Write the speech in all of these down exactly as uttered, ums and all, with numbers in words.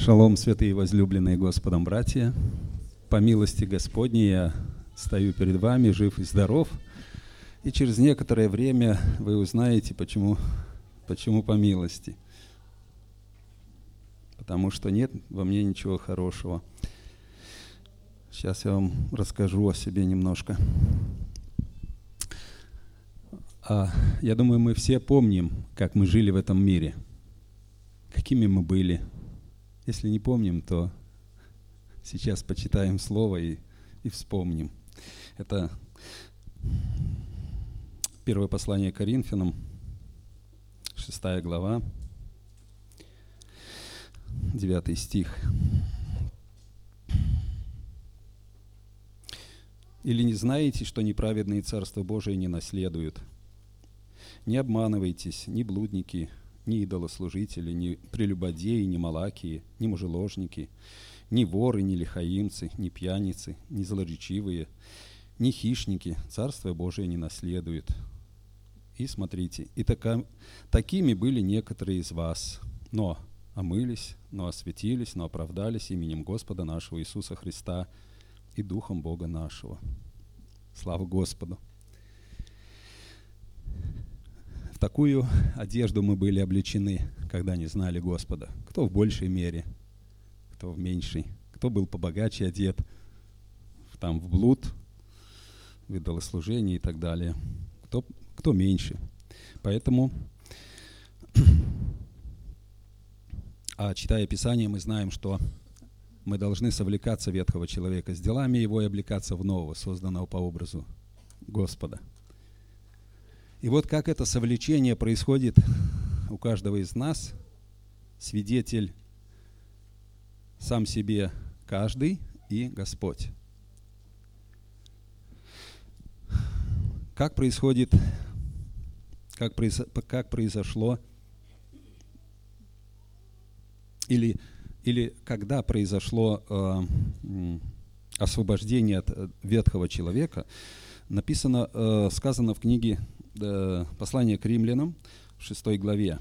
Шалом, святые возлюбленные Господом братья. По милости Господней я стою перед вами, жив и здоров. И через некоторое время вы узнаете, почему, почему по милости. Потому что нет во мне ничего хорошего. Сейчас я вам расскажу о себе немножко. А, я думаю, мы все помним, как мы жили в этом мире. Какими мы были. Если не помним, то сейчас почитаем слово и, и вспомним. Это первое послание Коринфянам, шестая глава, девятый стих. «Или не знаете, что неправедные Царство Божие не наследуют? Не обманывайтесь, ни блудники, ни идолослужители, ни прелюбодеи, ни малакии, ни мужеложники, ни воры, ни лихаимцы, ни пьяницы, ни злоречивые, ни хищники Царство Божие не наследуют». И смотрите, и така, такими были некоторые из вас, но омылись, но осветились, но оправдались именем Господа нашего Иисуса Христа и Духом Бога нашего. Слава Господу! В такую одежду мы были облечены, когда не знали Господа. Кто в большей мере, кто в меньшей, кто был побогаче одет, там в блуд, в идолослужение и так далее, кто, кто меньше. Поэтому, а читая Писание, мы знаем, что мы должны совлекаться ветхого человека с делами его и облекаться в нового, созданного по образу Господа. И вот как это совлечение происходит у каждого из нас, свидетель сам себе каждый и Господь. Как происходит, как, произ, как произошло, или, или когда произошло э, освобождение от ветхого человека, написано, э, сказано в книге Послание к римлянам в шестой главе.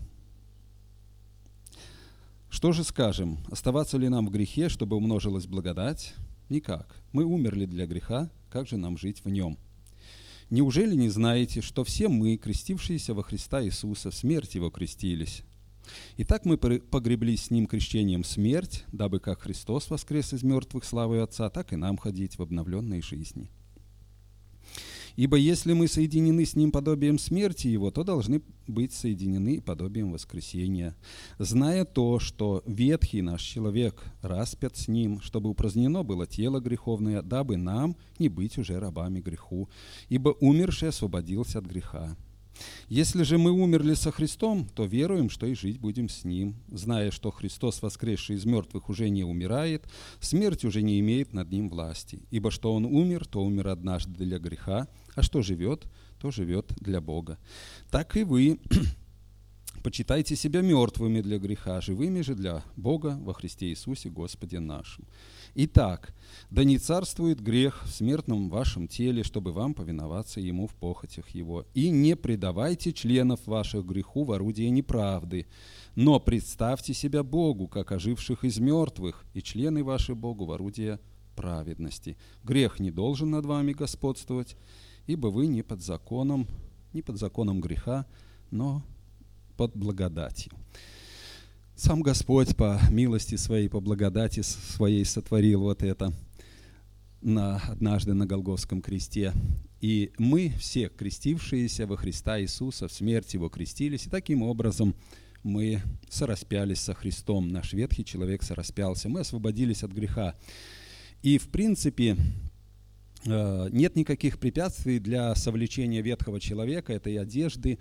«Что же скажем? Оставаться ли нам в грехе, чтобы умножилась благодать? Никак. Мы умерли для греха, как же нам жить в нем? Неужели не знаете, что все мы, крестившиеся во Христа Иисуса, в смерть Его крестились? Итак, мы погреблись с Ним крещением в смерть, дабы как Христос воскрес из мертвых славой Отца, так и нам ходить в обновленной жизни. Ибо если мы соединены с Ним подобием смерти Его, то должны быть соединены подобием воскресения, зная то, что ветхий наш человек распят с Ним, чтобы упразднено было тело греховное, дабы нам не быть уже рабами греху, ибо умерший освободился от греха. Если же мы умерли со Христом, то веруем, что и жить будем с Ним, зная, что Христос, воскресший из мертвых, уже не умирает, смерть уже не имеет над Ним власти. Ибо что Он умер, то умер однажды для греха, а что живет, то живет для Бога. Так и вы почитайте себя мертвыми для греха, живыми же для Бога во Христе Иисусе Господе нашим. Итак, да не царствует грех в смертном вашем теле, чтобы вам повиноваться ему в похотях его. И не предавайте членов ваших греху в орудие неправды, но представьте себя Богу, как оживших из мертвых, и члены ваши Богу в орудие праведности. Грех не должен над вами господствовать, ибо вы не под законом, не под законом греха, но под благодатью. Сам Господь по милости своей, по благодати своей сотворил вот это на, однажды на Голгофском кресте. И мы все, крестившиеся во Христа Иисуса, в смерть Его крестились, и таким образом мы сораспялись со Христом. Наш ветхий человек сораспялся, мы освободились от греха. И в принципе нет никаких препятствий для совлечения ветхого человека, этой одежды.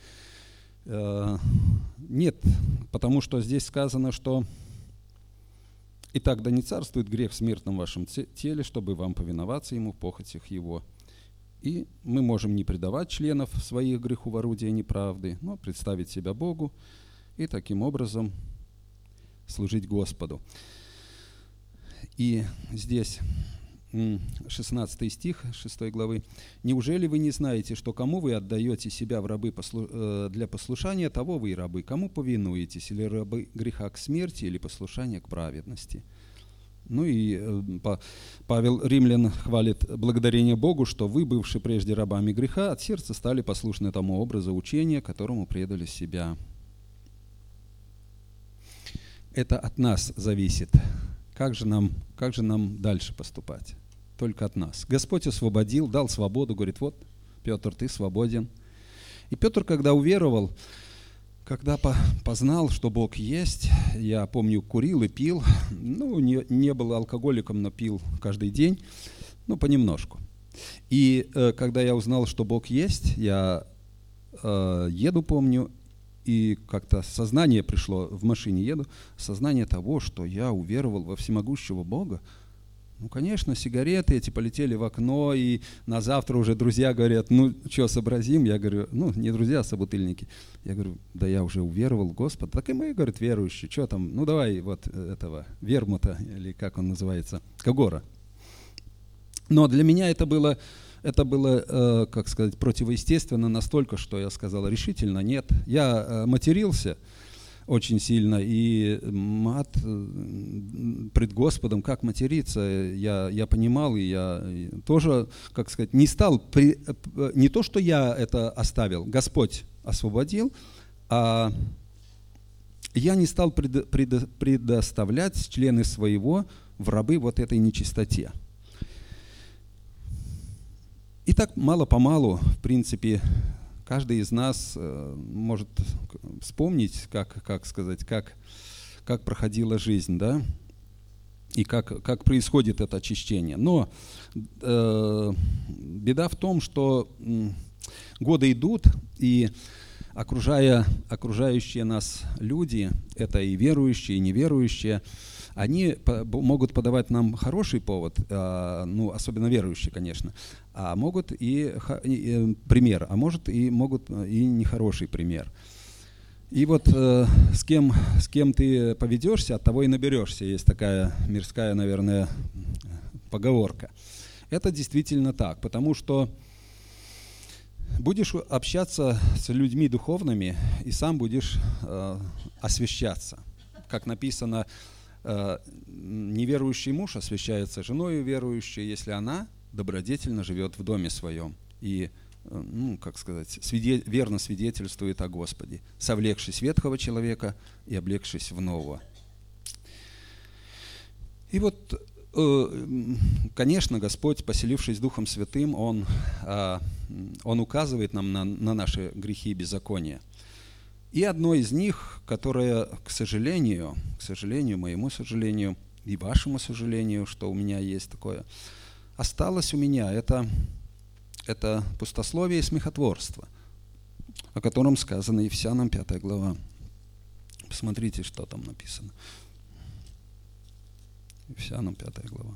Нет, потому что здесь сказано, что «Итак, да не царствует грех в смертном вашем теле, чтобы вам повиноваться ему в похотях его». И мы можем не предавать членов своих греху в орудие неправды, но представить себя Богу и таким образом служить Господу. И здесь шестнадцатый стих шестой главы. «Неужели вы не знаете, что кому вы отдаете себя в рабы для послушания, того вы и рабы? Кому повинуетесь, или рабы греха к смерти, или послушания к праведности?» Ну и Павел Римлян хвалит благодарение Богу, что вы, бывшие прежде рабами греха, от сердца стали послушны тому образу учения, которому предали себя. Это от нас зависит. Как же нам, как же нам дальше поступать? Только от нас. Господь освободил, дал свободу, говорит: вот, Петр, ты свободен. И Петр, когда уверовал, когда познал, что Бог есть, я помню, курил и пил, ну, не, не был алкоголиком, но пил каждый день, ну, понемножку. И э, когда я узнал, что Бог есть, я э, еду, помню, и как-то сознание пришло, в машине еду, сознание того, что я уверовал во всемогущего Бога. Ну, конечно, сигареты эти полетели в окно, и на завтра уже друзья говорят: ну, что, сообразим? Я говорю: ну, не друзья, а собутыльники. Я говорю: да я уже уверовал в Господа. Так и мы, говорят, верующие, что там, ну, давай вот этого, вермута, или как он называется, Кагора. Но для меня это было, это было, э, как сказать, противоестественно настолько, что я сказал решительно нет. Я э, матерился очень сильно, и мат пред Господом, как материться, я, я понимал, и я тоже, как сказать, не стал, при, не то, что я это оставил, Господь освободил, а я не стал пред, пред, предоставлять члены своего в рабы вот этой нечистоте. И так мало-помалу, в принципе, каждый из нас э, может вспомнить, как, как сказать, как, как проходила жизнь, да, и как, как происходит это очищение. Но э, беда в том, что э, годы идут, и окружая, окружающие нас люди, это и верующие, и неверующие, они по- могут подавать нам хороший повод, э, ну, особенно верующие, конечно, а могут и, и, и пример, а может и могут и нехороший пример. И вот э, с кем, с кем ты поведешься, от того и наберешься. Есть такая мирская, наверное, поговорка. Это действительно так, потому что будешь общаться с людьми духовными, и сам будешь э, освящаться. Как написано, э, неверующий муж освящается женой верующей, если она добродетельно живет в доме своем и, ну, как сказать, свиде- верно свидетельствует о Господе, совлекшись ветхого человека и облегшись в нового. И вот, конечно, Господь, поселившись Духом Святым, Он, Он указывает нам на, на наши грехи и беззакония. И одно из них, которое, к сожалению, к сожалению, моему сожалению, и вашему сожалению, что у меня есть такое, осталось у меня, это, это пустословие и смехотворство, о котором сказано Ефесянам пятая глава. Посмотрите, что там написано. Ефесянам пятая глава.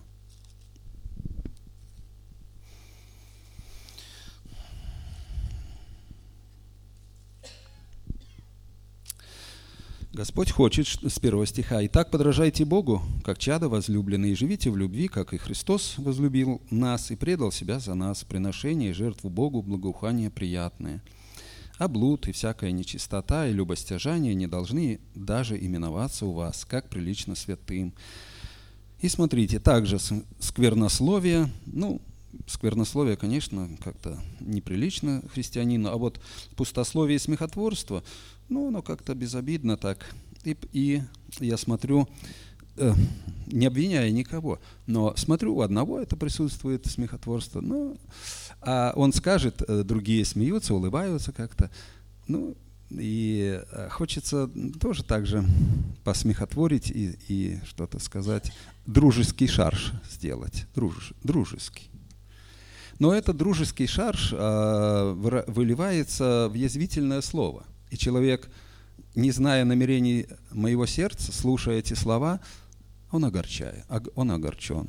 Господь хочет с первого стиха: «Итак, подражайте Богу, как чада возлюбленные, и живите в любви, как и Христос возлюбил нас и предал себя за нас, приношение и жертву Богу, благоухание приятное. А блуд и всякая нечистота и любостяжание не должны даже именоваться у вас, как прилично святым». И смотрите, также сквернословие, ну, сквернословие, конечно, как-то неприлично христианину, а вот пустословие и смехотворство, ну, оно как-то безобидно так. И, и я смотрю, э, не обвиняя никого, но смотрю, у одного это присутствует смехотворство, ну, а он скажет, э, другие смеются, улыбаются как-то, ну, и э, хочется тоже так же посмехотворить и, и что-то сказать, дружеский шарж сделать, друж, дружеский. Но этот дружеский шарж э, выливается в язвительное слово. И человек, не зная намерений моего сердца, слушая эти слова, он огорчает, он огорчен.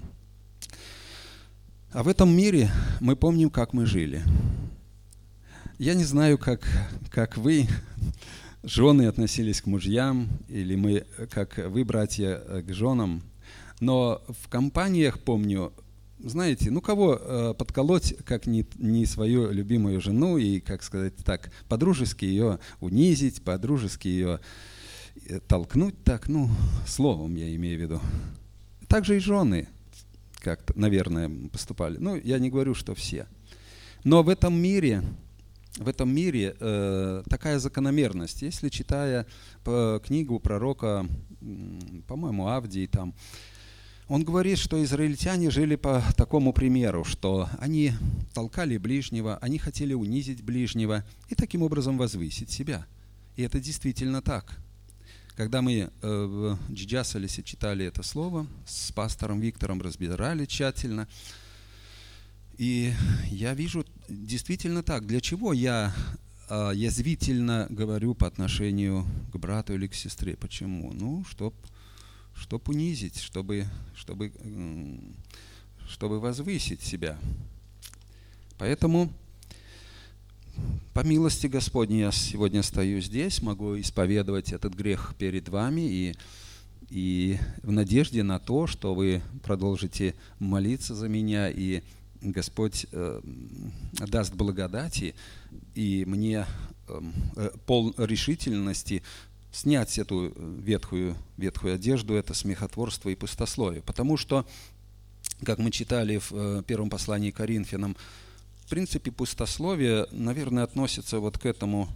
А в этом мире мы помним, как мы жили. Я не знаю, как, как вы, жены, относились к мужьям, или мы, как вы, братья, к женам, но в компаниях, помню, знаете, ну кого э, подколоть, как не, не свою любимую жену, и, как сказать так, по-дружески ее унизить, по-дружески ее толкнуть так, ну, словом я имею в виду. Также и жены, как, наверное, поступали. Ну, я не говорю, что все. Но в этом мире, в этом мире э, такая закономерность. Если, читая по книгу пророка, по-моему, Авдии, там, он говорит, что израильтяне жили по такому примеру, что они толкали ближнего, они хотели унизить ближнего и таким образом возвысить себя. И это действительно так. Когда мы в Джиджасалисе читали это слово, с пастором Виктором разбирали тщательно, и я вижу действительно так. Для чего я язвительно говорю по отношению к брату или к сестре? Почему? Ну, чтобы чтоб унизить, чтобы, чтобы, чтобы возвысить себя. Поэтому, по милости Господней, я сегодня стою здесь, могу исповедовать этот грех перед вами и, и в надежде на то, что вы продолжите молиться за меня, и Господь э, даст благодати и мне э, пол решительности снять эту ветхую, ветхую одежду, это смехотворство и пустословие. Потому что, как мы читали в э, первом послании к Коринфянам, в принципе, пустословие, наверное, относится вот к этому.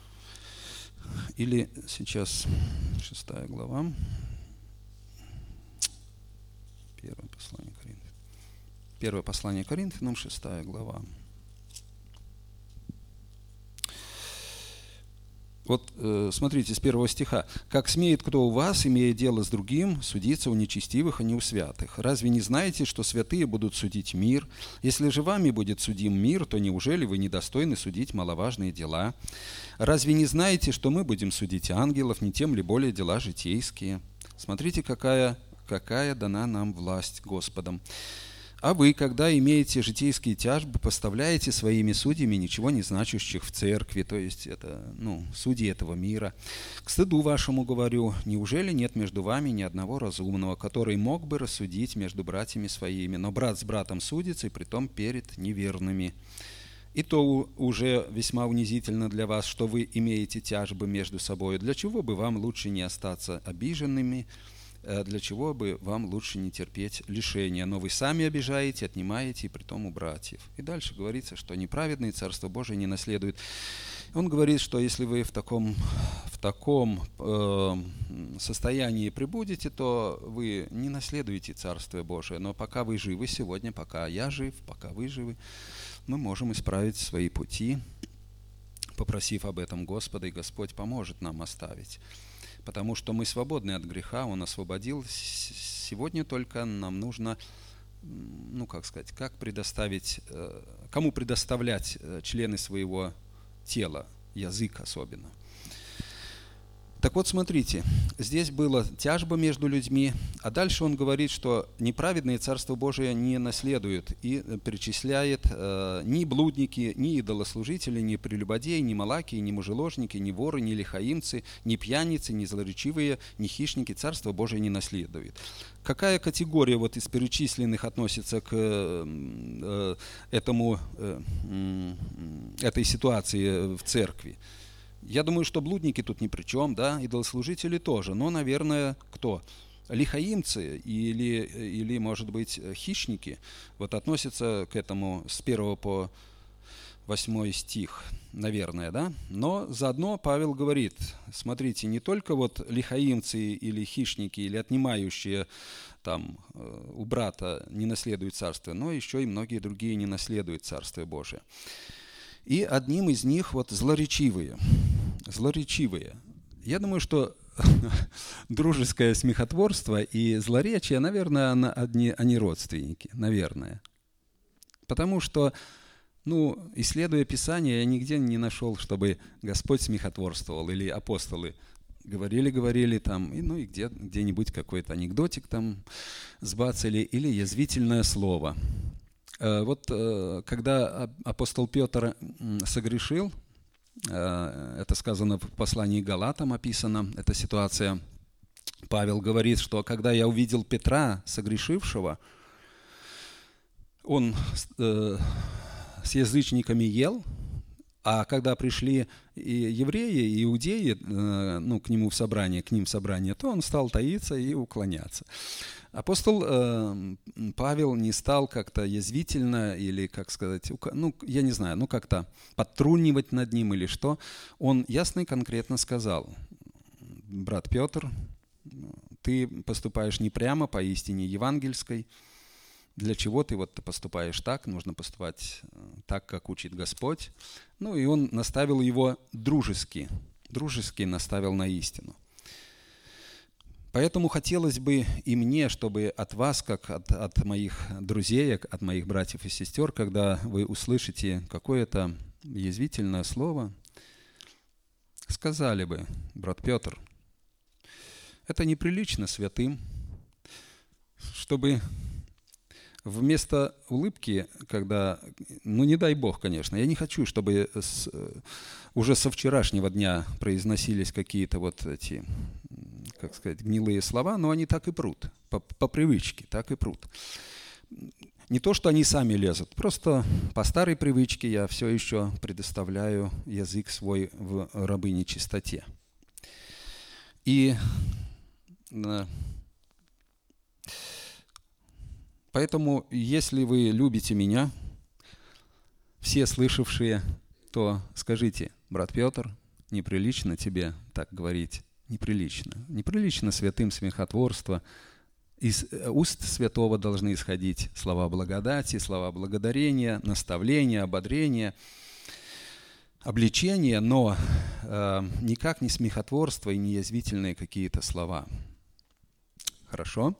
Или сейчас шестая глава. Первое послание Коринфянам. Первое послание Коринфянам, шестая глава. Вот э, смотрите, с первого стиха. «Как смеет кто у вас, имея дело с другим, судиться у нечестивых, а не у святых? Разве не знаете, что святые будут судить мир? Если же вами будет судим мир, то неужели вы недостойны судить маловажные дела? Разве не знаете, что мы будем судить ангелов, не тем ли более дела житейские? Смотрите, какая, какая дана нам власть Господом. А вы, когда имеете житейские тяжбы, поставляете своими судьями ничего не значащих в церкви, то есть это, ну, судьи этого мира. К стыду вашему говорю, неужели нет между вами ни одного разумного, который мог бы рассудить между братьями своими, но брат с братом судится, и притом перед неверными? И то уже весьма унизительно для вас, что вы имеете тяжбы между собой. Для чего бы вам лучше не остаться обиженными? Для чего бы вам лучше не терпеть лишения? Но вы сами обижаете, отнимаете, и притом у братьев». И дальше говорится, что неправедные Царство Божие не наследуют. Он говорит, что если вы в таком, в таком э, состоянии пребудете, то вы не наследуете Царствие Божие. Но пока вы живы сегодня, пока я жив, пока вы живы, мы можем исправить свои пути, попросив об этом Господа, и Господь поможет нам оставить. Потому что мы свободны от греха, Он освободил. Сегодня только нам нужно, ну как сказать, как предоставить, кому предоставлять члены своего тела, язык особенно. Так вот, смотрите, здесь была тяжба между людьми, а дальше он говорит, что неправедные Царство Божие не наследуют, и перечисляет э, ни блудники, ни идолослужители, ни прелюбодеи, ни малакии, ни мужеложники, ни воры, ни лихаимцы, ни пьяницы, ни злоречивые, ни хищники Царство Божие не наследуют. Какая категория вот из перечисленных относится к э, этому, э, э, этой ситуации в церкви? Я думаю, что блудники тут ни при чем, да, идолослужители тоже. Но, наверное, кто? Лихаимцы или, или, может быть, хищники вот относятся к этому с первого по восьмой стих, наверное, да. Но заодно Павел говорит, смотрите, не только вот лихаимцы или хищники, или отнимающие там у брата не наследуют царство, но еще и многие другие не наследуют Царствие Божие. И одним из них вот злоречивые. Злоречивые. Я думаю, что дружеское смехотворство и злоречие, наверное, одни, они родственники, наверное. Потому что, ну, исследуя Писание, я нигде не нашел, чтобы Господь смехотворствовал или апостолы говорили-говорили там, и, ну и где, где-нибудь какой-то анекдотик там сбацали или язвительное слово. Вот когда апостол Петр согрешил, это сказано в послании к Галатам, описана эта ситуация, Павел говорит, что когда я увидел Петра, согрешившего, он э, с язычниками ел, а когда пришли и евреи, и иудеи э, ну, к нему в собрание, к ним в собрание, то он стал таиться и уклоняться. Апостол э, Павел не стал как-то язвительно или, как сказать, ну, я не знаю, ну, как-то подтрунивать над ним или что. Он ясно и конкретно сказал: брат Петр, ты поступаешь не прямо по истине евангельской. Для чего ты вот поступаешь так? Нужно поступать так, как учит Господь. Ну и он наставил его дружески, дружески наставил на истину. Поэтому хотелось бы и мне, чтобы от вас, как от, от моих друзей, от моих братьев и сестер, когда вы услышите какое-то язвительное слово, сказали бы: брат Петр, это неприлично святым, чтобы вместо улыбки, когда, ну не дай Бог, конечно, я не хочу, чтобы с, уже со вчерашнего дня произносились какие-то вот эти, как сказать, гнилые слова, но они так и прут, по, по привычке, так и прут. Не то, что они сами лезут, просто по старой привычке я все еще предоставляю язык свой в рабыне чистоте. И поэтому, если вы любите меня, все слышавшие, то скажите: брат Петр, неприлично тебе так говорить, неприлично. Неприлично святым смехотворство. Из уст святого должны исходить слова благодати, слова благодарения, наставления, ободрения, обличения, но э, никак не смехотворство и не язвительные какие-то слова. Хорошо?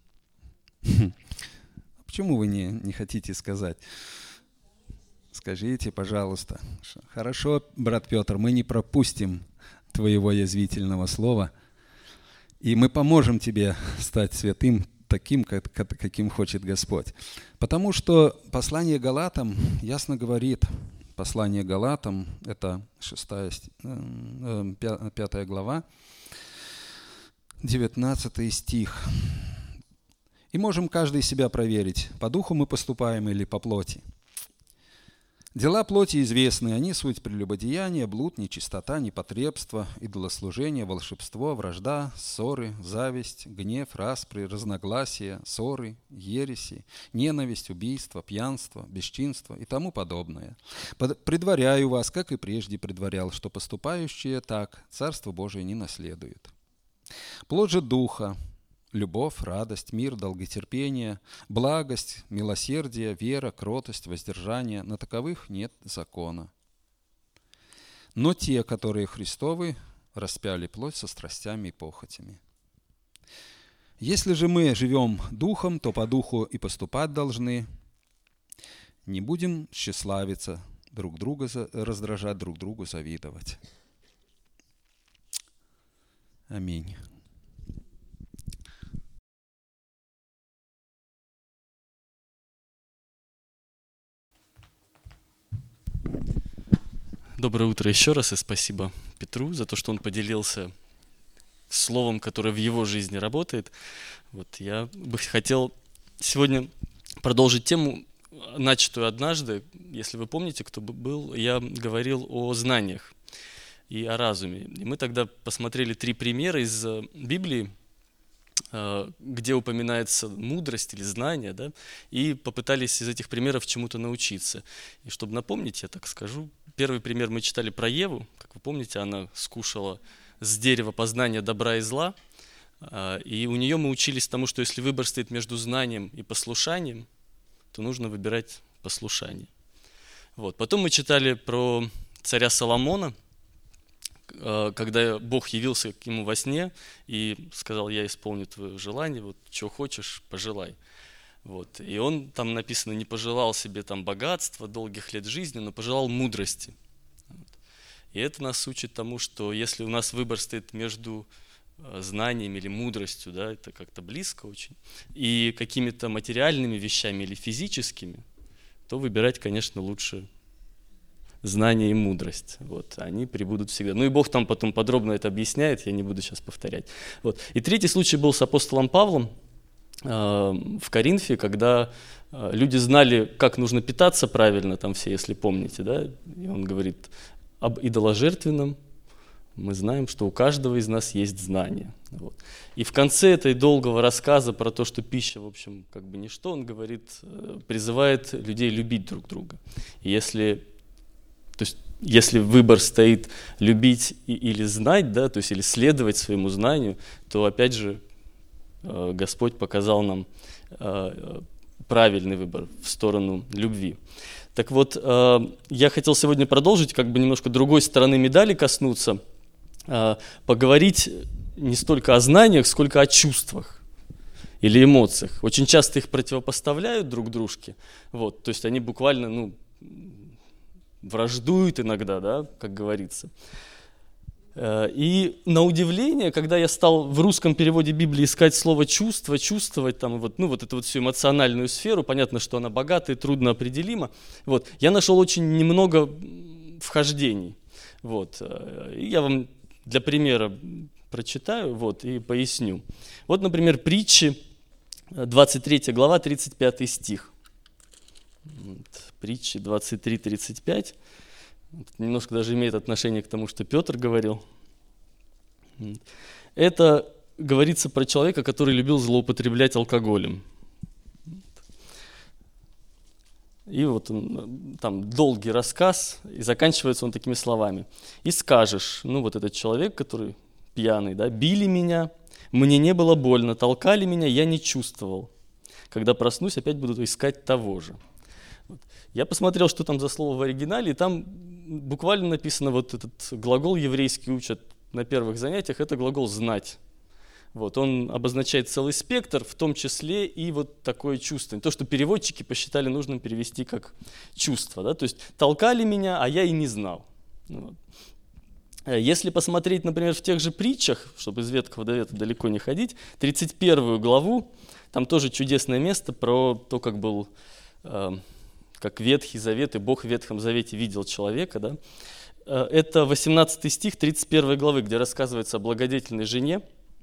Почему вы не, не хотите сказать? Скажите, пожалуйста. Хорошо, брат Петр, мы не пропустим твоего язвительного слова, и мы поможем тебе стать святым, таким, как, каким хочет Господь. Потому что послание Галатам ясно говорит, послание Галатам, это шестая, пятая глава, девятнадцатый стих. И можем каждый себя проверить, по духу мы поступаем или по плоти. Дела плоти известны, они суть прелюбодеяния, блуд, нечистота, непотребство, идолослужение, волшебство, вражда, ссоры, зависть, гнев, распри, разногласия, ссоры, ереси, ненависть, убийство, пьянство, бесчинство и тому подобное. Предваряю вас, как и прежде предварял, что поступающие так Царство Божие не наследует. Плод же Духа: любовь, радость, мир, долготерпение, благость, милосердие, вера, кротость, воздержание. На таковых нет закона. Но те, которые Христовы, распяли плоть со страстями и похотями. Если же мы живем духом, то по духу и поступать должны. Не будем тщеславиться, друг друга раздражать, друг другу завидовать. Аминь. Доброе утро еще раз, и спасибо Петру за то, что он поделился словом, которое в его жизни работает. Вот я бы хотел сегодня продолжить тему, начатую однажды. Если вы помните, кто был, я говорил о знаниях и о разуме. И мы тогда посмотрели три примера из Библии, где упоминается мудрость или знание, да, и попытались из этих примеров чему-то научиться. И чтобы напомнить, я так скажу, первый пример мы читали про Еву. Как вы помните, она скушала с дерева познания добра и зла, и у нее мы учились тому, что если выбор стоит между знанием и послушанием, то нужно выбирать послушание. Вот. Потом мы читали про царя Соломона, когда Бог явился к нему во сне и сказал: я исполню твое желание, вот что хочешь, пожелай. Вот. И он, там написано, не пожелал себе там богатства, долгих лет жизни, но пожелал мудрости. Вот. И это нас учит тому, что если у нас выбор стоит между знанием или мудростью, да, это как-то близко очень, и какими-то материальными вещами или физическими, то выбирать, конечно, лучше знание и мудрость. Вот, они прибудут всегда. Ну и Бог там потом подробно это объясняет, я не буду сейчас повторять. Вот. И третий случай был с апостолом Павлом. в Коринфе, когда люди знали, как нужно питаться правильно, там все, если помните, да, и он говорит об идоложертвенном, мы знаем, что у каждого из нас есть знание. Вот. И в конце этой долгого рассказа про то, что пища, в общем, как бы ничто, он говорит, призывает людей любить друг друга. И если, то есть, если выбор стоит любить и, или знать, да, то есть или следовать своему знанию, то опять же Господь показал нам правильный выбор в сторону любви. Так вот, я хотел сегодня продолжить, как бы немножко другой стороны медали коснуться, поговорить не столько о знаниях, сколько о чувствах или эмоциях. Очень часто их противопоставляют друг дружке, вот, то есть они буквально, ну, враждуют иногда, да, как говорится. И на удивление, когда я стал в русском переводе Библии искать слово «чувство», «чувствовать», там, вот, ну, вот эту вот всю эмоциональную сферу, понятно, что она богата и трудно определима, вот, я нашел очень немного вхождений. Вот, и я вам для примера прочитаю, вот, и поясню. Вот, например, Притчи, двадцать третья глава, тридцать пятый стих. Вот, Притчи двадцать три тридцать пять. Немножко даже имеет отношение к тому, что Петр говорил. Это говорится про человека, который любил злоупотреблять алкоголем. И вот он, там долгий рассказ, и заканчивается он такими словами. «И скажешь, ну вот этот человек, который пьяный, да, били меня, мне не было больно, толкали меня, я не чувствовал. Когда проснусь, опять буду искать того же». Вот. Я посмотрел, что там за слово в оригинале, и там буквально написано, вот этот глагол еврейский учат на первых занятиях, это глагол «знать». Вот, он обозначает целый спектр, в том числе и вот такое чувство. То, что переводчики посчитали нужным перевести как чувство. Да? То есть толкали меня, а я и не знал. Вот. Если посмотреть, например, в тех же притчах, чтобы из Ветхого до Ветхого далеко не ходить, тридцать первую главу, там тоже чудесное место про то, как был, э, как Ветхий Завет, и Бог в Ветхом Завете видел человека. Да? Это восемнадцатый стих тридцать первой главы, где рассказывается о благодетельной жене.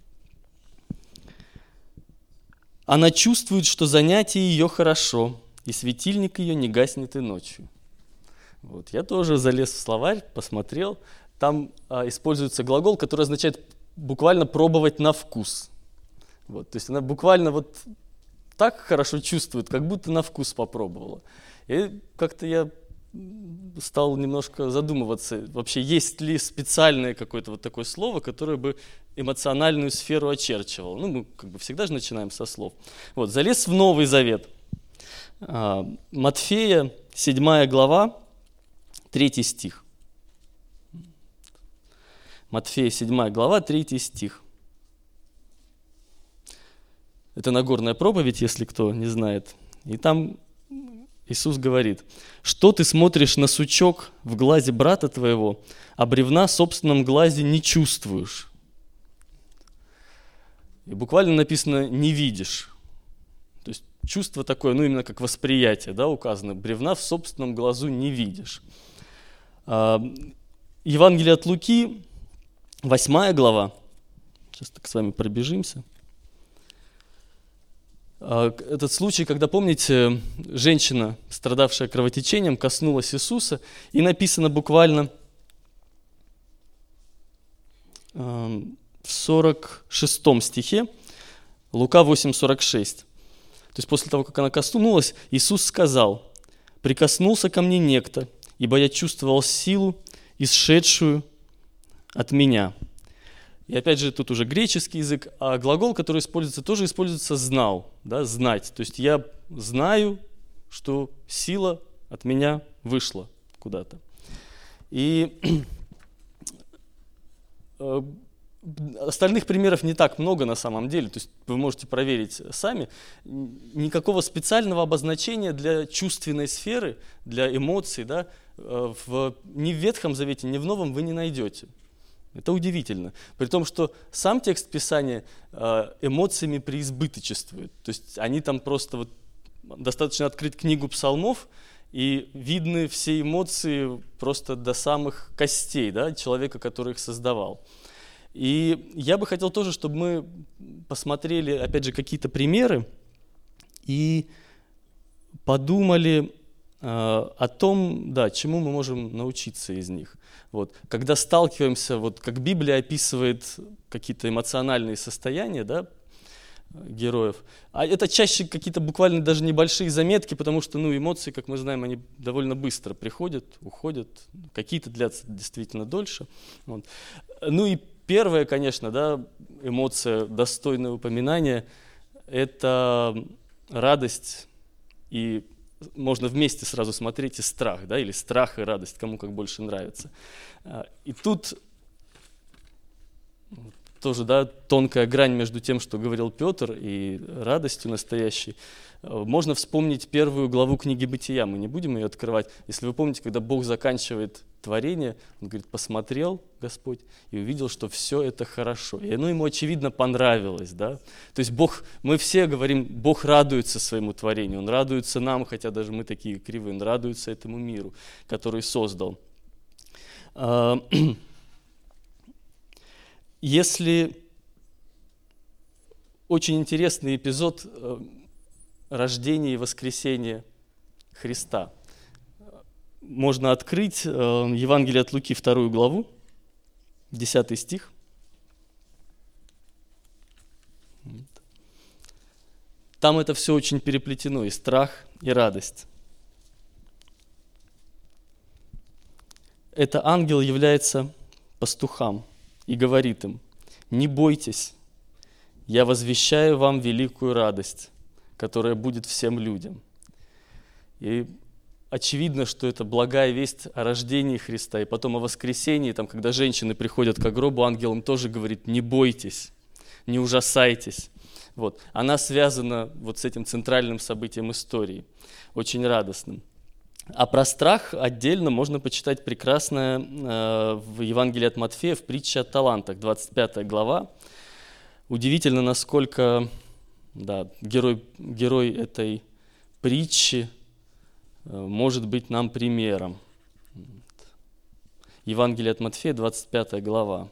Она чувствует, что занятие ее хорошо, и светильник ее не гаснет и ночью. Вот. Я тоже залез в словарь, посмотрел. Там а, используется глагол, который означает буквально пробовать на вкус. Вот. То есть она буквально вот так хорошо чувствует, как будто на вкус попробовала. И как-то я стал немножко задумываться, вообще есть ли специальное какое-то вот такое слово, которое бы эмоциональную сферу очерчивало. Ну, мы как бы всегда же начинаем со слов. Вот, залез в Новый Завет. Матфея, седьмая глава, третий стих. Матфея, седьмая глава, третий стих. Это Нагорная проповедь, если кто не знает. И там Иисус говорит: «Что ты смотришь на сучок в глазе брата твоего, а бревна в собственном глазе не чувствуешь?» И буквально написано «не видишь». То есть чувство такое, ну именно как восприятие, да, указано. Бревна в собственном глазу не видишь. Евангелие от Луки, восьмая глава. Сейчас так с вами пробежимся. Этот случай, когда, помните, женщина, страдавшая кровотечением, коснулась Иисуса, и написано буквально в сорок шестом стихе, Лука восемь сорок шесть. То есть после того, как она коснулась, Иисус сказал: «Прикоснулся ко мне некто, ибо я чувствовал силу, исшедшую от меня». И опять же, тут уже греческий язык, а глагол, который используется, тоже используется «знал», да, «знать». То есть я знаю, что сила от меня вышла куда-то. И остальных примеров не так много на самом деле, то есть вы можете проверить сами. Никакого специального обозначения для чувственной сферы, для эмоций, да, в, ни в Ветхом Завете, ни в Новом вы не найдете. Это удивительно. При том, что сам текст Писания эмоциями преизбыточествует. То есть они там просто вот достаточно открыть книгу псалмов, и видны все эмоции просто до самых костей, да, человека, который их создавал. И я бы хотел тоже, чтобы мы посмотрели, опять же, какие-то примеры и подумали э, о том, да, чему мы можем научиться из них. Вот. Когда сталкиваемся, вот как Библия описывает какие-то эмоциональные состояния, да, героев, а это чаще какие-то буквально даже небольшие заметки, потому что, ну, эмоции, как мы знаем, они довольно быстро приходят, уходят, какие-то длятся действительно дольше. Вот. Ну и первая, конечно, да, эмоция, достойное упоминание, это радость, и можно вместе сразу смотреть и страх, да, или страх и радость, кому как больше нравится. И тут тоже, да, тонкая грань между тем, что говорил Петр, и радостью настоящей. Можно вспомнить первую главу книги Бытия, мы не будем ее открывать. Если вы помните, когда Бог заканчивает творение, Он говорит, посмотрел Господь и увидел, что все это хорошо. И оно Ему, очевидно, понравилось. Да? То есть Бог, мы все говорим, Бог радуется своему творению, Он радуется нам, хотя даже мы такие кривые, Он радуется этому миру, который создал. Если очень интересный эпизод рождения и воскресения Христа. Можно открыть Евангелие от Луки, вторую главу, десятый стих. Там это все очень переплетено, и страх, и радость. Это ангел является пастухам и говорит им: «Не бойтесь, я возвещаю вам великую радость, которая будет всем людям». И очевидно, что это благая весть о рождении Христа, и потом о воскресении. Там, когда женщины приходят к гробу, ангел им тоже говорит: «Не бойтесь, не ужасайтесь». Вот. Она связана вот с этим центральным событием истории, очень радостным. А про страх отдельно можно почитать прекрасное э, в Евангелии от Матфея, в притче о талантах, двадцать пятая глава. Удивительно, насколько да, герой, герой этой притчи э, может быть нам примером. Евангелие от Матфея, двадцать пятая глава.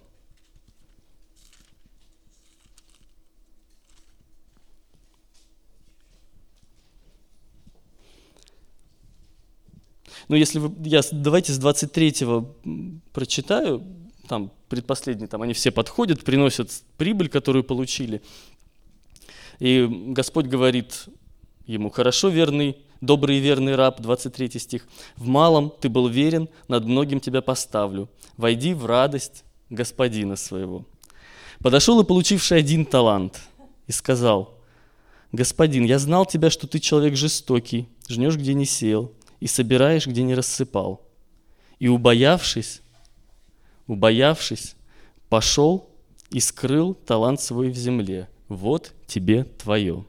Ну, если вы, я, давайте с двадцать третьего прочитаю, там предпоследний, там они все подходят, приносят прибыль, которую получили. И Господь говорит ему: «Хорошо, верный, добрый и верный раб», двадцать третий стих, «в малом ты был верен, над многим тебя поставлю. Войди в радость господина своего». Подошел и получивший один талант и сказал: «Господин, я знал тебя, что ты человек жестокий, жнешь, где не сеял, и собираешь, где не рассыпал. И убоявшись, убоявшись, пошел и скрыл талант свой в земле. Вот тебе твое».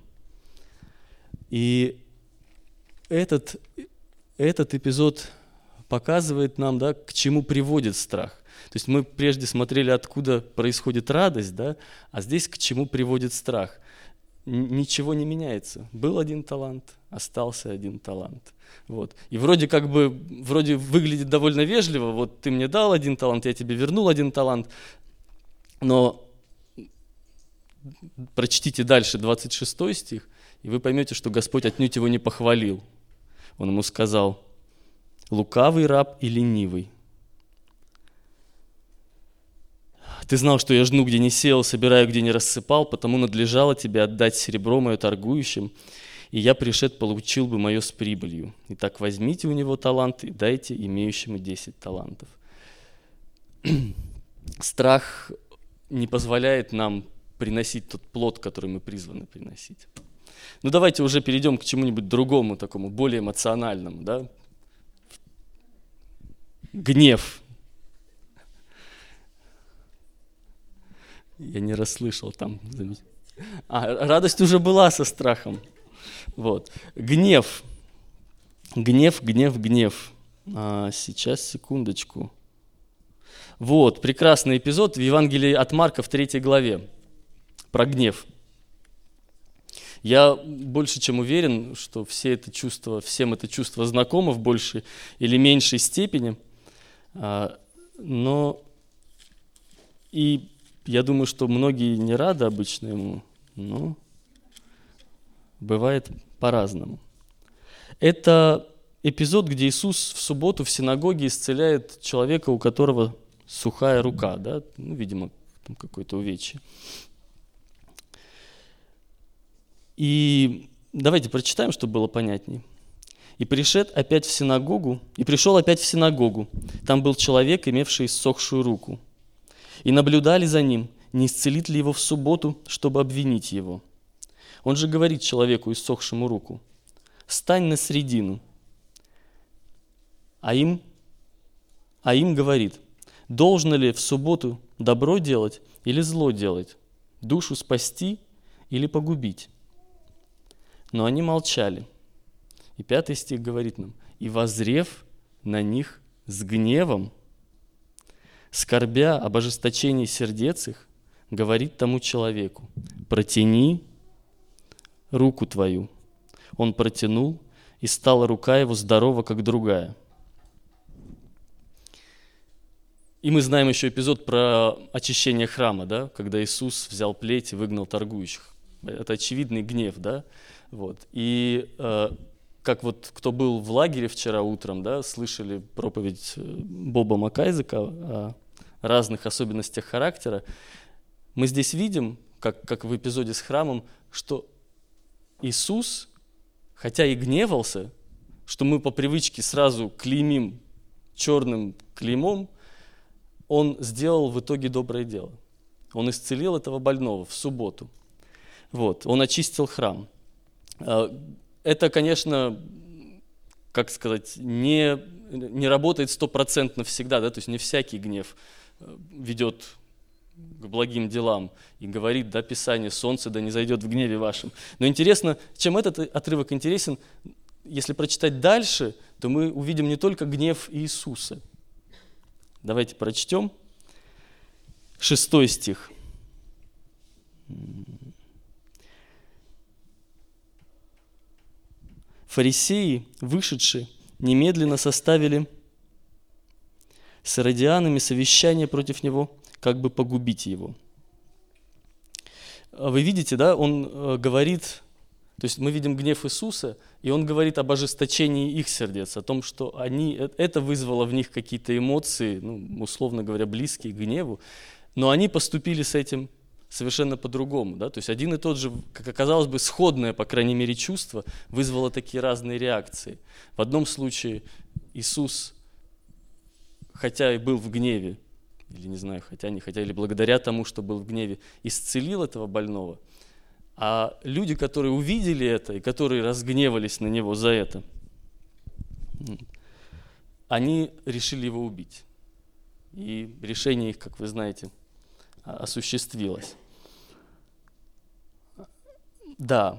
И этот, этот эпизод показывает нам, да, к чему приводит страх. То есть мы прежде смотрели, откуда происходит радость, да, а здесь к чему приводит страх. Ничего не меняется. Был один талант, остался один талант. Вот. И вроде как бы, вроде выглядит довольно вежливо, вот ты мне дал один талант, я тебе вернул один талант, но прочтите дальше двадцать шестой стих, и вы поймете, что Господь отнюдь его не похвалил. Он ему сказал: «Лукавый раб и ленивый. Ты знал, что я жну, где не сеял, собираю, где не рассыпал, потому надлежало тебе отдать серебро мое торгующим, и я пришед, получил бы мое с прибылью. Итак, возьмите у него талант и дайте имеющему десять талантов». Страх не позволяет нам приносить тот плод, который мы призваны приносить. Ну давайте уже перейдем к чему-нибудь другому, такому более эмоциональному, да? Гнев. Я не расслышал там. А, радость уже была со страхом. Вот. Гнев. Гнев, гнев, гнев. А, сейчас, секундочку. Вот, прекрасный эпизод в Евангелии от Марка в третьей главе про гнев. Я больше чем уверен, что все это чувство, всем это чувство знакомо в большей или меньшей степени. А, но и я думаю, что многие не рады обычно ему, но бывает по-разному. Это эпизод, где Иисус в субботу в синагоге исцеляет человека, у которого сухая рука, да? Ну, видимо, там какое-то увечье. И давайте прочитаем, чтобы было понятнее. «И пришед опять в синагогу, и пришел опять в синагогу. Там был человек, имевший иссохшую руку. И наблюдали за ним, не исцелит ли его в субботу, чтобы обвинить его. Он же говорит человеку, иссохшему руку: стань на средину. А им, а им говорит: должно ли в субботу добро делать или зло делать, душу спасти или погубить? Но они молчали». И пятый стих говорит нам: «И воззрев на них с гневом, скорбя об ожесточении сердец их, говорит тому человеку: протяни руку твою. Он протянул, и стала рука его здорова, как другая». И мы знаем еще эпизод про очищение храма, да, когда Иисус взял плеть и выгнал торгующих. Это очевидный гнев, да, вот. И э, как вот кто был в лагере вчера утром, да, слышали проповедь Боба Макайзека о разных особенностях характера, мы здесь видим, как, как в эпизоде с храмом, что Иисус, хотя и гневался, что мы по привычке сразу клеймим черным клеймом, Он сделал в итоге доброе дело. Он исцелил этого больного в субботу. Вот, он очистил храм. Это, конечно, как сказать, не, не работает стопроцентно всегда, да, то есть не всякий гнев ведет к благим делам и говорит, да, Писание: солнце да не зайдет в гневе вашем. Но интересно, чем этот отрывок интересен, если прочитать дальше, то мы увидим не только гнев Иисуса. Давайте прочтем шестой стих. «Фарисеи, вышедшие, немедленно составили с иродианами совещание против него, как бы погубить его». Вы видите, да, он говорит, то есть мы видим гнев Иисуса, и он говорит об ожесточении их сердец, о том, что они, это вызвало в них какие-то эмоции, ну, условно говоря, близкие к гневу, но они поступили с этим совершенно по-другому. Да? То есть один и тот же, как оказалось бы, сходное, по крайней мере, чувство вызвало такие разные реакции. В одном случае Иисус, хотя и был в гневе, или не знаю, хотя не хотя, или благодаря тому, что был в гневе, исцелил этого больного, а люди, которые увидели это и которые разгневались на него за это, они решили его убить. И решение их, как вы знаете, осуществилось. Да.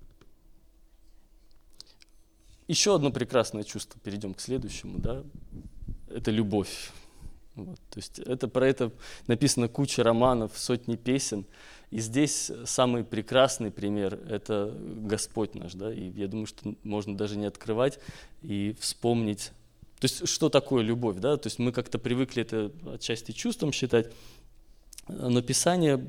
Еще одно прекрасное чувство, перейдем к следующему, да, это любовь. Вот. То есть это, про это написано куча романов, сотни песен. И здесь самый прекрасный пример – это Господь наш. Да? И я думаю, что можно даже не открывать и вспомнить. То есть что такое любовь? Да? То есть мы как-то привыкли это отчасти чувством считать, но Писание,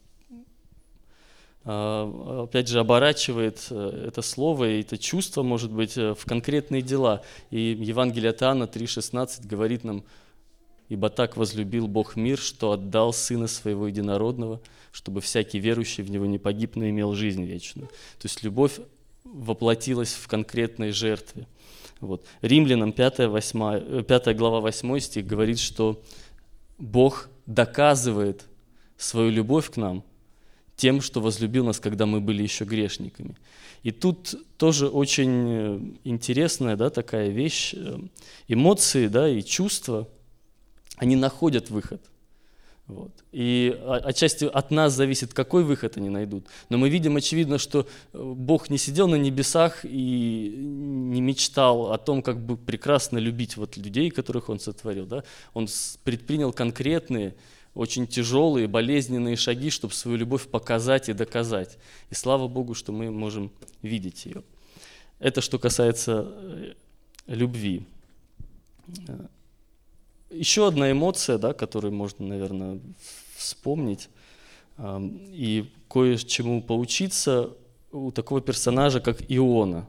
опять же, оборачивает это слово и это чувство, может быть, в конкретные дела. И Евангелие от Иоанна три шестнадцать говорит нам: «Ибо так возлюбил Бог мир, что отдал Сына Своего Единородного, чтобы всякий верующий в Него не погиб, но имел жизнь вечную». То есть любовь воплотилась в конкретной жертве. Вот. Римлянам пятая глава восьмой стих говорит, что Бог доказывает свою любовь к нам тем, что возлюбил нас, когда мы были еще грешниками. И тут тоже очень интересная, да, такая вещь. Эмоции, да, и чувства, они находят выход. Вот. И отчасти от нас зависит, какой выход они найдут. Но мы видим, очевидно, что Бог не сидел на небесах и не мечтал о том, как бы прекрасно любить вот людей, которых Он сотворил. Да? Он предпринял конкретные, очень тяжелые, болезненные шаги, чтобы свою любовь показать и доказать. И слава Богу, что мы можем видеть ее. Это что касается любви. Еще одна эмоция, да, которую можно, наверное, вспомнить и кое-чему поучиться у такого персонажа, как Иона.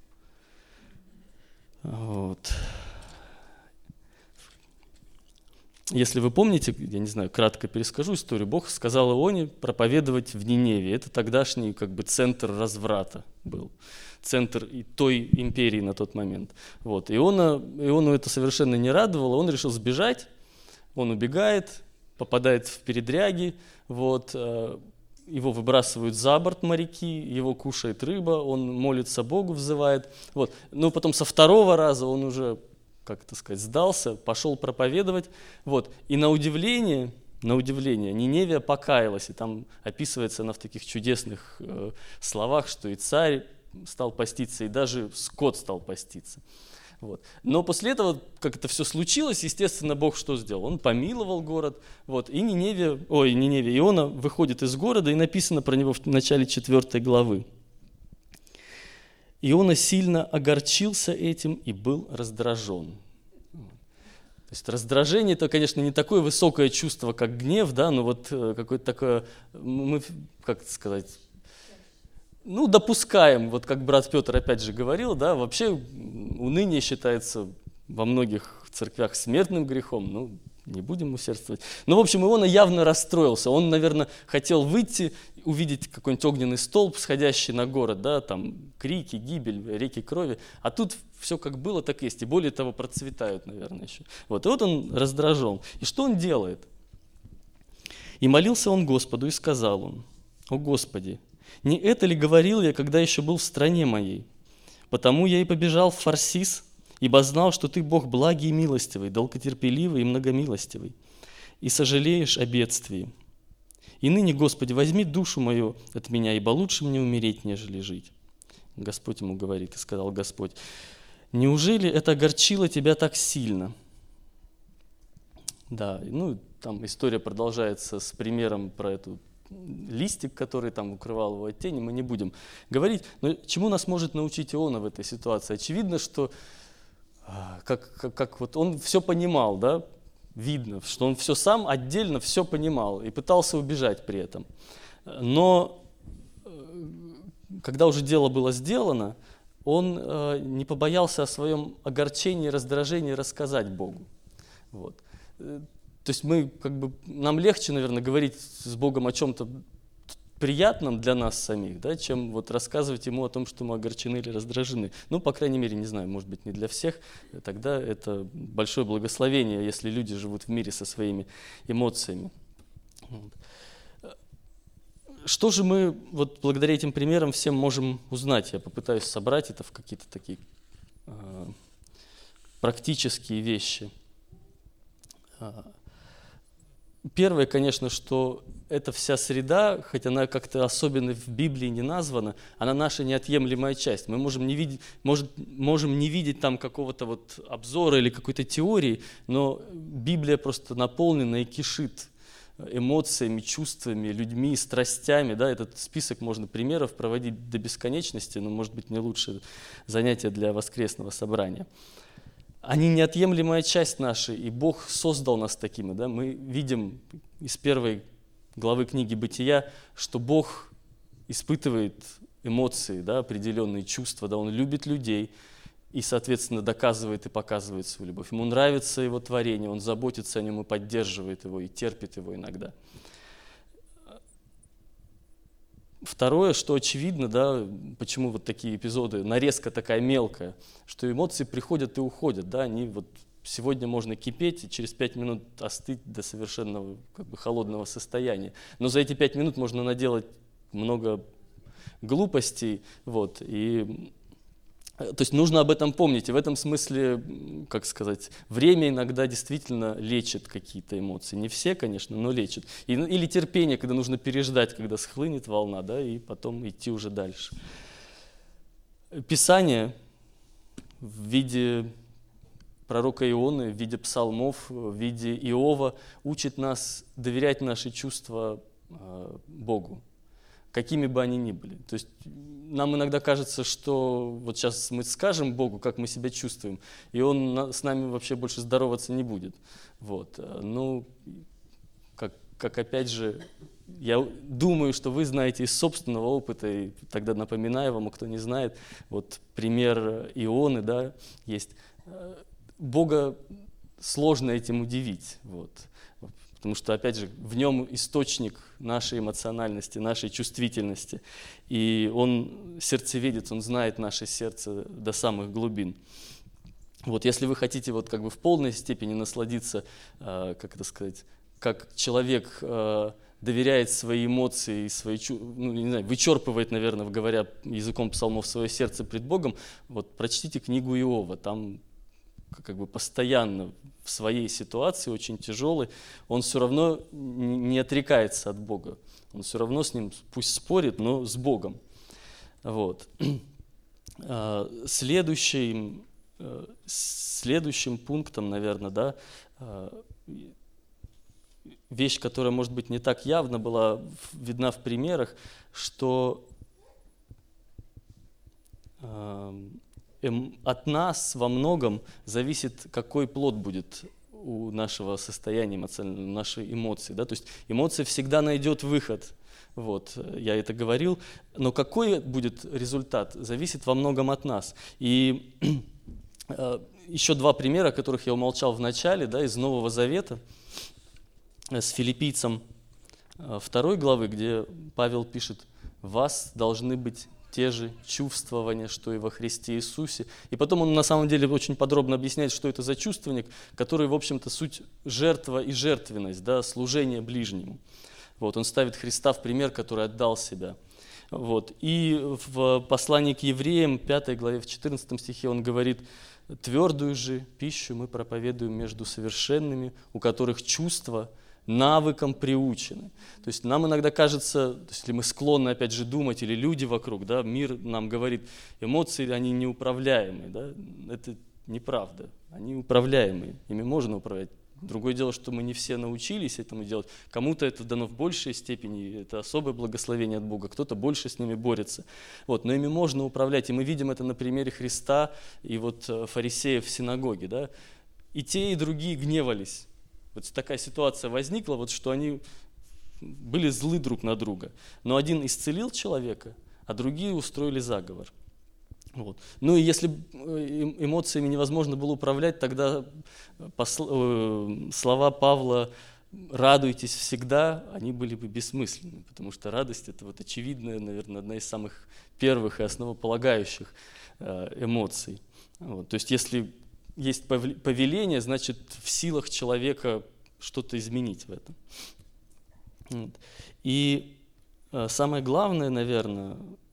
Вот. Если вы помните, я не знаю, кратко перескажу историю, Бог сказал Ионе проповедовать в Ниневии. Это тогдашний как бы центр разврата был, центр и той империи на тот момент. Вот. Иона, Иону это совершенно не радовало, он решил сбежать, он убегает, попадает в передряги, вот, его выбрасывают за борт моряки, его кушает рыба, он молится Богу, взывает. Вот. Но потом со второго раза он уже, как это сказать, сдался, пошел проповедовать. Вот. И на удивление, на удивление, Ниневия покаялась. И там описывается она в таких чудесных э, словах, что и царь стал поститься, и даже скот стал поститься. Вот. Но после этого, как это все случилось, естественно, Бог что сделал? Он помиловал город, вот, и Ниневия, ой, Ниневия, Иона выходит из города, и написано про него в начале четвёртой главы. Иона сильно огорчился этим и был раздражен. То есть раздражение – это, конечно, не такое высокое чувство, как гнев, да, но вот какое-то такое, мы, как сказать, ну, допускаем, вот как брат Петр опять же говорил, да, вообще уныние считается во многих церквях смертным грехом, ну, не будем усердствовать. Но, в общем, Иона явно расстроился, он, наверное, хотел выйти, увидеть какой-нибудь огненный столб, сходящий на город, да, там крики, гибель, реки крови, а тут все как было, так и есть, и более того, процветают, наверное, еще. Вот, и вот он раздражен. И что он делает? «И молился он Господу, и сказал он: О Господи, не это ли говорил я, когда еще был в стране моей? Потому я и побежал в Фарсис, ибо знал, что ты Бог благий и милостивый, долготерпеливый и многомилостивый, и сожалеешь о бедствии. И ныне, Господи, возьми душу мою от меня, ибо лучше мне умереть, нежели жить». Господь ему говорит, и сказал Господь: «Неужели это огорчило тебя так сильно?» Да, ну там история продолжается с примером про эту листик, который там укрывал его от тени, мы не будем говорить. Но чему нас может научить Иона в этой ситуации? Очевидно, что как, как, как вот он все понимал, да, видно, что он все сам отдельно все понимал и пытался убежать при этом. Но когда уже дело было сделано, он не побоялся о своем огорчении, раздражении рассказать Богу. Вот. То есть мы, как бы, нам легче, наверное, говорить с Богом о чем-то приятном для нас самих, да, чем вот рассказывать Ему о том, что мы огорчены или раздражены. Ну, по крайней мере, не знаю, может быть, не для всех. Тогда это большое благословение, если люди живут в мире со своими эмоциями. Что же мы вот благодаря этим примерам всем можем узнать? Я попытаюсь собрать это в какие-то такие э, практические вещи. Первое, конечно, что эта вся среда, хоть она как-то особенно в Библии не названа, она наша неотъемлемая часть. Мы можем не видеть, может, можем не видеть там какого-то вот обзора или какой-то теории, но Библия просто наполнена и кишит эмоциями, чувствами, людьми, страстями. Да? Этот список можно примеров проводить до бесконечности, но, может быть, не лучшее занятие для воскресного собрания. Они неотъемлемая часть нашей, и Бог создал нас такими. Да? Мы видим из первой главы книги «Бытия», что Бог испытывает эмоции, да, определенные чувства, да? Он любит людей и, соответственно, доказывает и показывает свою любовь. Ему нравится Его творение, Он заботится о нем и поддерживает его, и терпит его иногда. Второе, что очевидно, да, почему вот такие эпизоды, нарезка такая мелкая, что эмоции приходят и уходят, да, они вот сегодня можно кипеть и через пять минут остыть до совершенно как бы холодного состояния, но за эти пять минут можно наделать много глупостей, вот, и то есть нужно об этом помнить, и в этом смысле, как сказать, время иногда действительно лечит какие-то эмоции. Не все, конечно, но лечит. И, или терпение, когда нужно переждать, когда схлынет волна, да, и потом идти уже дальше. Писание в виде пророка Ионы, в виде псалмов, в виде Иова учит нас доверять наши чувства Богу, какими бы они ни были. То есть нам иногда кажется, что вот сейчас мы скажем Богу, как мы себя чувствуем, и Он с нами вообще больше здороваться не будет. Вот. Ну, как как опять же, я думаю, что вы знаете из собственного опыта, и тогда напоминаю вам, кто не знает, вот пример Ионы, да, есть. Бога сложно этим удивить, вот. Потому что, опять же, в нем источник нашей эмоциональности, нашей чувствительности. И он сердцеведец, он знает наше сердце до самых глубин. Вот если вы хотите вот как бы в полной степени насладиться, э, как это сказать, как человек э, доверяет свои эмоции, свои, ну, не знаю, вычерпывает, наверное, говоря языком псалмов, свое сердце пред Богом, вот прочтите книгу Иова, там как бы постоянно в своей ситуации, очень тяжелой, он все равно не отрекается от Бога. Он все равно с ним, пусть спорит, но с Богом. Вот. Следующим, следующим пунктом, наверное, да, вещь, которая, может быть, не так явно была видна в примерах, что от нас во многом зависит, какой плод будет у нашего состояния эмоционального, нашей эмоции. Да? То есть эмоция всегда найдет выход. Вот, я это говорил. Но какой будет результат, зависит во многом от нас. И э, еще два примера, о которых я умолчал в начале, да, из Нового Завета, с Филиппийцам второй главы, где Павел пишет: «Вас должны быть те же чувствования, что и во Христе Иисусе». И потом он на самом деле очень подробно объясняет, что это за чувствование, который, в общем-то, суть жертва и жертвенность, да, служение ближнему. Вот, он ставит Христа в пример, который отдал себя. Вот. И в послании к евреям, пятой главе, в четырнадцатом стихе он говорит: «Твердую же пищу мы проповедуем между совершенными, у которых чувства навыкам приучены». То есть нам иногда кажется, если мы склонны, опять же, думать, или люди вокруг, да, мир нам говорит, эмоции, они неуправляемые. Да? Это неправда, они управляемые, ими можно управлять. Другое дело, что мы не все научились этому делать. Кому-то это дано в большей степени, это особое благословение от Бога, кто-то больше с ними борется. Вот, но ими можно управлять, и мы видим это на примере Христа и вот фарисеев в синагоге. Да? И те, и другие гневались. Вот такая ситуация возникла, вот, что они были злы друг на друга. Но один исцелил человека, а другие устроили заговор. Вот. Ну и если эмоциями невозможно было управлять, тогда посл... слова Павла «радуйтесь всегда», они были бы бессмысленны, потому что радость – это вот очевидная, наверное, одна из самых первых и основополагающих эмоций. Вот. То есть если есть повеление, значит, в силах человека что-то изменить в этом. Вот. И самое главное, наверное,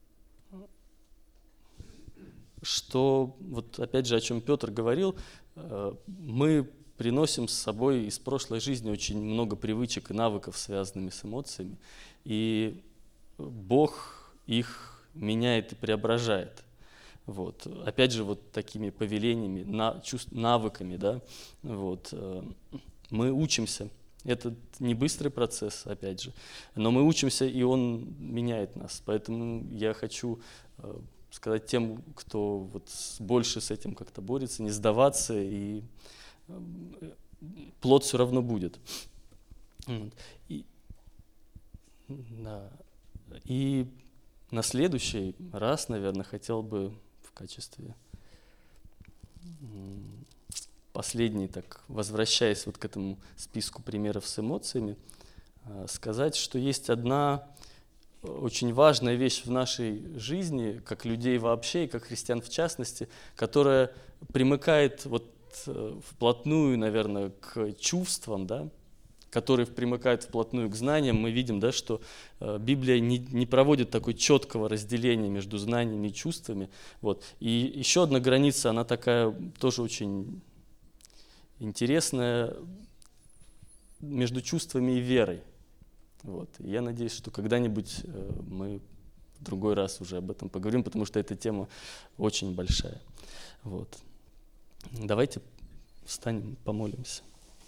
что, вот опять же, о чем Петр говорил, мы приносим с собой из прошлой жизни очень много привычек и навыков, связанными с эмоциями, и Бог их меняет и преображает. Вот. Опять же, вот такими повелениями, на, чувств, навыками, да, вот, э, мы учимся. Это не быстрый процесс, опять же, но мы учимся, и он меняет нас. Поэтому я хочу э, сказать тем, кто вот больше с этим как-то борется, не сдаваться, и э, плод все равно будет. И, да. И на следующий раз, наверное, хотел бы в качестве последней, так, возвращаясь вот к этому списку примеров с эмоциями, сказать, что есть одна очень важная вещь в нашей жизни, как людей вообще и как христиан в частности, которая примыкает вот вплотную, наверное, к чувствам, да, которые примыкают вплотную к знаниям. Мы видим, да, что Библия не, не проводит такой четкого разделения между знаниями и чувствами. Вот. И еще одна граница, она такая тоже очень интересная, между чувствами и верой. Вот. И я надеюсь, что когда-нибудь мы в другой раз уже об этом поговорим, потому что эта тема очень большая. Вот. Давайте встанем, помолимся.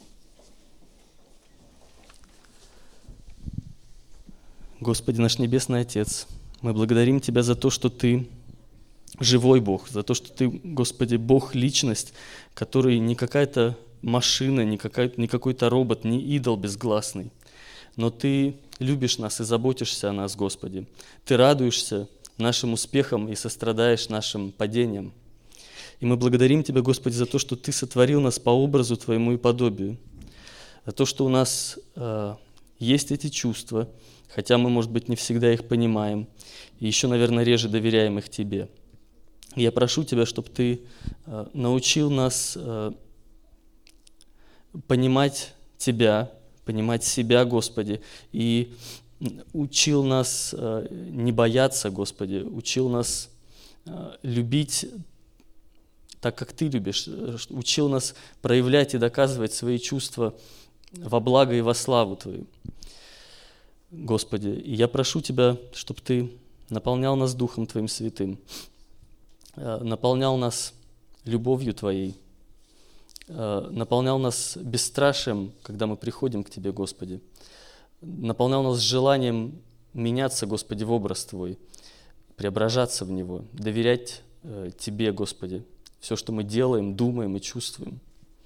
Господи, наш Небесный Отец, мы благодарим Тебя за то, что Ты живой Бог, за то, что Ты, Господи, Бог-личность, который не какая-то машина, не, какая, не какой-то робот, не идол безгласный, но Ты любишь нас и заботишься о нас, Господи. Ты радуешься нашим успехам и сострадаешь нашим падениям. И мы благодарим Тебя, Господи, за то, что Ты сотворил нас по образу Твоему и подобию, за то, что у нас э, есть эти чувства, хотя мы, может быть, не всегда их понимаем, и еще, наверное, реже доверяем их Тебе. И я прошу Тебя, чтобы Ты э, научил нас э, понимать Тебя, понимать себя, Господи, и учил нас э, не бояться, Господи, учил нас э, любить так, как Ты любишь, учил нас проявлять и доказывать свои чувства во благо и во славу Твою, Господи. И я прошу Тебя, чтобы Ты наполнял нас Духом Твоим Святым, наполнял нас любовью Твоей, наполнял нас бесстрашием, когда мы приходим к Тебе, Господи, наполнял нас желанием меняться, Господи, в образ Твой, преображаться в него, доверять Тебе, Господи, все, что мы делаем, думаем и чувствуем.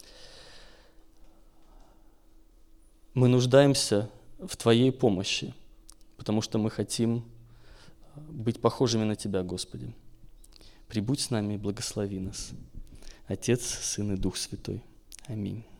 Мы нуждаемся в Твоей помощи, потому что мы хотим быть похожими на Тебя, Господи. Прибудь с нами и благослови нас. Отец, Сын и Дух Святой. Аминь.